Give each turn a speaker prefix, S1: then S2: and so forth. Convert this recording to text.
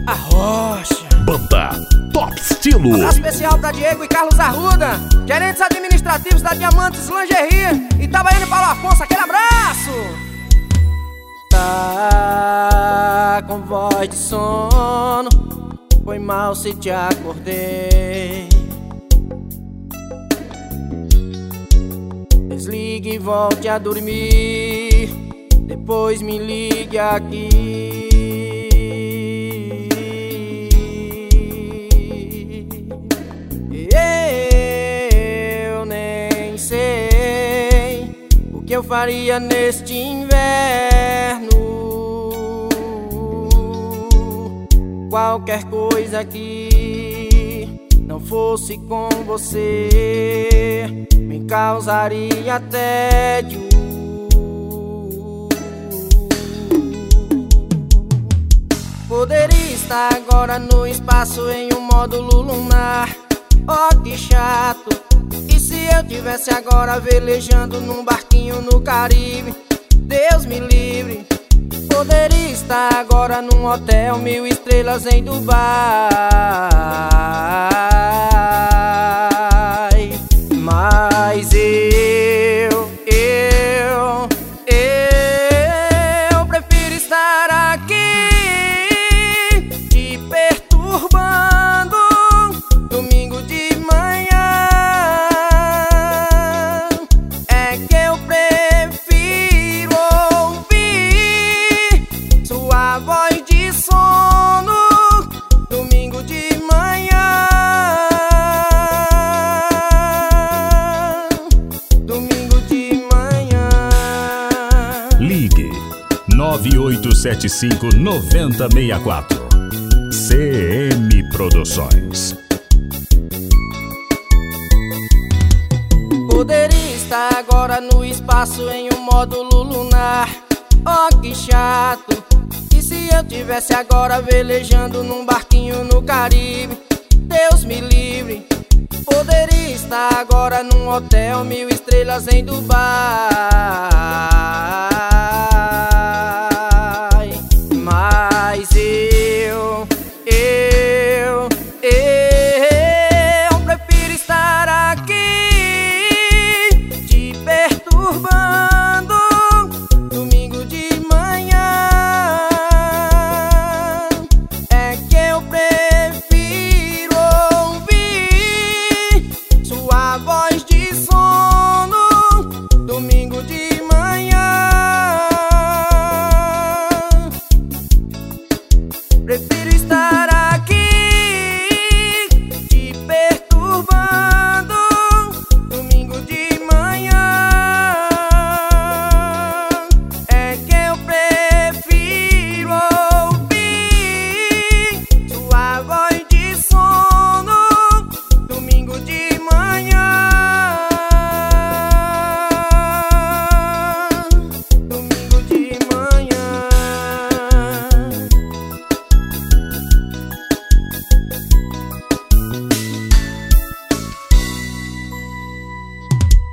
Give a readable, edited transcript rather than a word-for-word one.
S1: A Rocha.
S2: Banda Top Estilo.
S1: Abraço especial pra Diego e Carlos Arruda, gerentes administrativos da Diamantes Lingerie, Itabaiana e Paulo Afonso, aquele abraço. Tá com voz de sono, foi mal se te acordei. Desligue e volte a dormir, depois me ligue aqui. Eu nem sei o que eu faria neste inverno. Qualquer coisa que não fosse com você me causaria tédio. Poderia estar agora no espaço em um módulo lunar. Oh, que chato. E se eu tivesse agora velejando num barquinho no Caribe? Deus me livre. Poderia estar agora num hotel 1000 estrelas em Dubai. Mas eu prefiro estar aqui te perturbando domingo de manhã. É que eu prefiro ouvir sua voz de sono domingo de manhã. Domingo de manhã.
S2: Ligue 9875-9064. CM Produções.
S1: Poderia estar agora no espaço em um módulo lunar. Oh, que chato. E se eu tivesse agora velejando num barquinho no Caribe? Deus me livre. Poderia estar agora num hotel 1000 estrelas em Dubai.